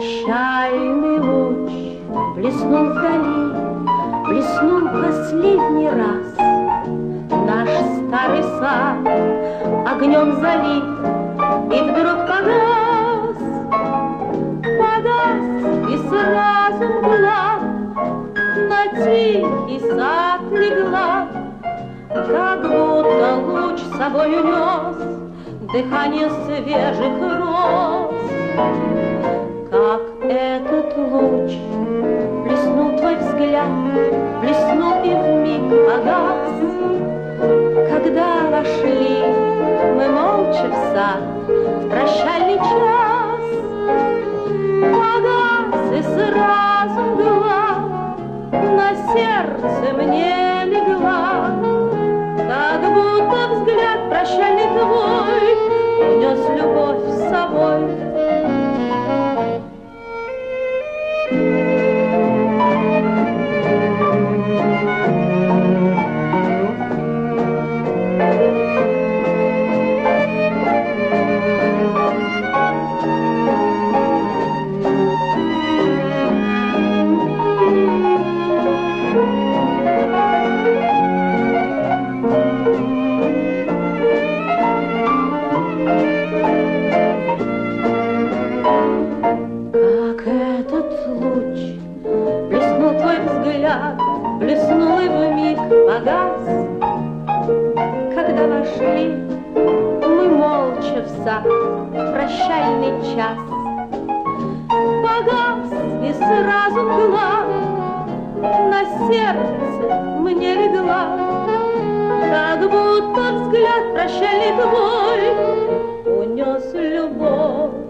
Прощальный луч блеснул вдали, блеснул последний раз. Наш старый сад огнем залит, и вдруг погас, погас, и сразу мгла на тихий сад легла, как будто луч с собой унес дыхание свежих роз. Как этот луч блеснул твой взгляд, блеснул и вмиг погас, когда вошли мы молча в сад в прощальный час. Погас и сразу мгла на сердце мне легла, как будто взгляд прощальный твой унес любовь с собой. Блеснул и вмиг погас, когда вошли мы молча в сад в прощальный час. Погас и сразу мгла на сердце мне легла, как будто взгляд прощальный твой унес любовь